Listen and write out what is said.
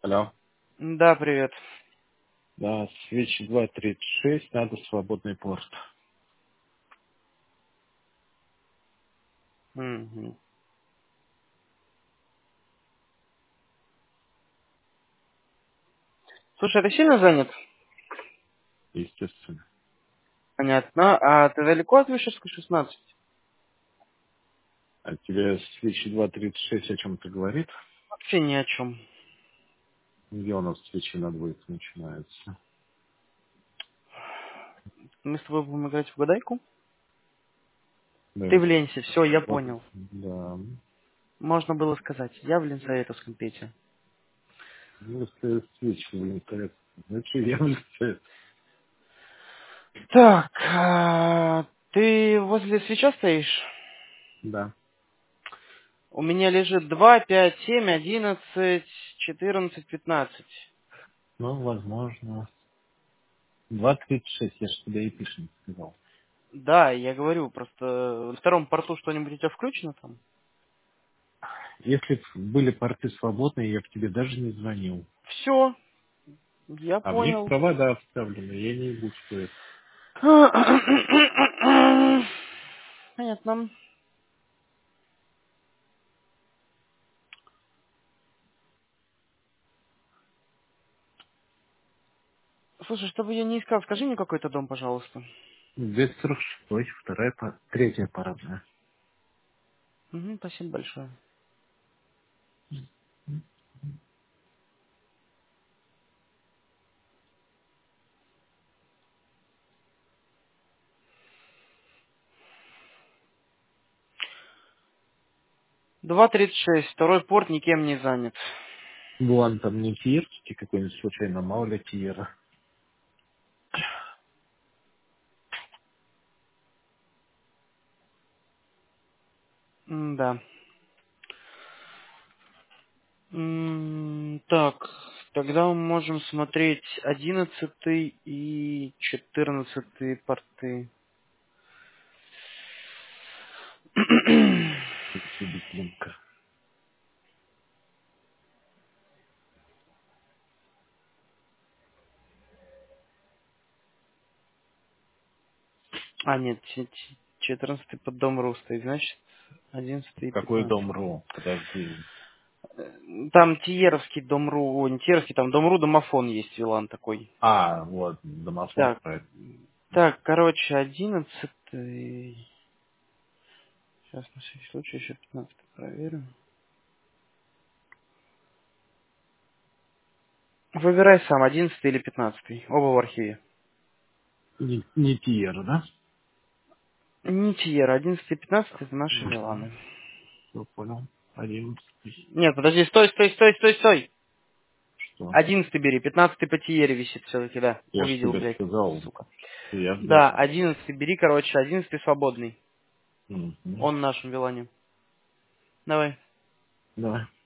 Алло. Да, привет. Да, свечи 2.36, надо свободный порт. Мгм. Слушай, а ты сильно занят? Естественно. Понятно. А ты далеко от Вышевской 16? А тебе свечи 2.36 о чем-то говорит? Вообще ни о чем. Где у нас свечи на двоих начинаются? Мы с тобой будем играть в угадайку? Да. Ты в Ленсе, все, я Вот, понял. да. Можно было сказать, я в Ленсоветовском Пете. Ну, если свечи не стоят, значит, я в лице. Так, ты возле свеча стоишь? Да. У меня лежит 2, 5, 7, 11, 14, 15. Ну, возможно. 2.36, я же тебе и пишу, сказал. Да, я говорю, просто на втором порту что-нибудь у тебя включено там? Если б были порты свободные, я бы тебе даже не звонил. Все, я А в них понял. провода вставлены, я не ебу, что это. Понятно. Слушай, чтобы я не искал, скажи мне какой-то дом, пожалуйста. 246, третья парадная. Угу, спасибо большое. 2:36. Второй порт никем не занят. Вон там не тиерский какой-нибудь случайно, мало ли тиера. Да. Так, тогда мы можем смотреть 11 и 14 порты. Любительница. А, нет, 14 под дом Ру стоит, значит, 11 и Какой 15. дом РУ? Подожди. Там Тиеровский дом Ру, ой, не Тиеровский, там дом Ру, домофон есть, Вилан такой. А, вот, домофон, Так, правильно. так, короче, 11. Сейчас на всякий случай еще 15 проверю. Выбирай сам, 11 или 15. Оба в архиве. Не тиера, да? Не Тиера, 11 и 15 это наши Угу. Виланы. Все, понял. 11. Нет, подожди, стой, стой, стой, стой, стой! Что? 11 бери, 15 по Тиере висит все-таки, да. Я же Увидел, тебе блядь, сказал, сука. что я в Да, доме. 11 бери, короче, 11 свободный. Угу. Он в нашем Вилане. Давай. Да.